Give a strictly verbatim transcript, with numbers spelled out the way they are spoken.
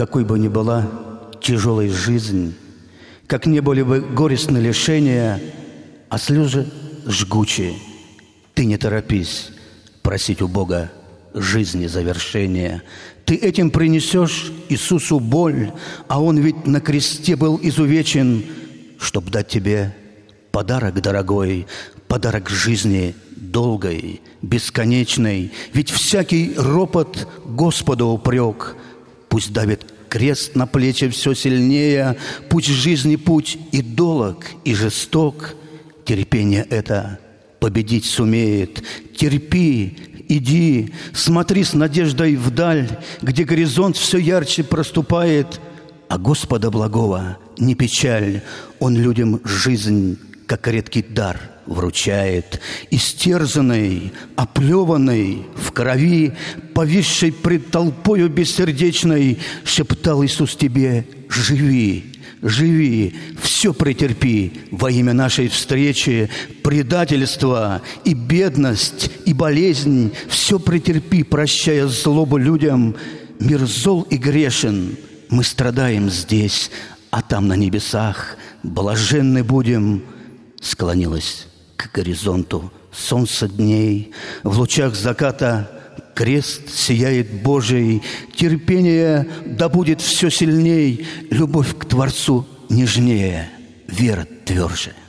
какой бы ни была тяжелой жизнь, как не были бы горестны лишения, а слезы жгучие, ты не торопись просить у Бога жизни завершения. Ты этим принесешь Иисусу боль, а Он ведь на кресте был изувечен, чтоб дать тебе подарок дорогой, подарок жизни долгой, бесконечной. Ведь всякий ропот Господу упрек. Пусть давит крест на плечи все сильнее, пусть жизни путь и долог, и жесток, терпение это победить сумеет. Терпи, иди, смотри с надеждой вдаль, где горизонт все ярче проступает, а Господа благого не печаль, Он людям жизнь, как редкий дар, вручает. Истерзанный, оплеванный, в крови, повисший пред толпою бессердечной, шептал Иисус тебе: живи, живи, все претерпи во имя нашей встречи, предательство и бедность, и болезнь, все претерпи, прощая злобу людям. Мир зол и грешен, мы страдаем здесь, а там на небесах блаженны будем. Склонилась к горизонту солнце дней, в лучах заката крест сияет Божий, терпение да будет все сильней, любовь к Творцу нежнее, вера тверже.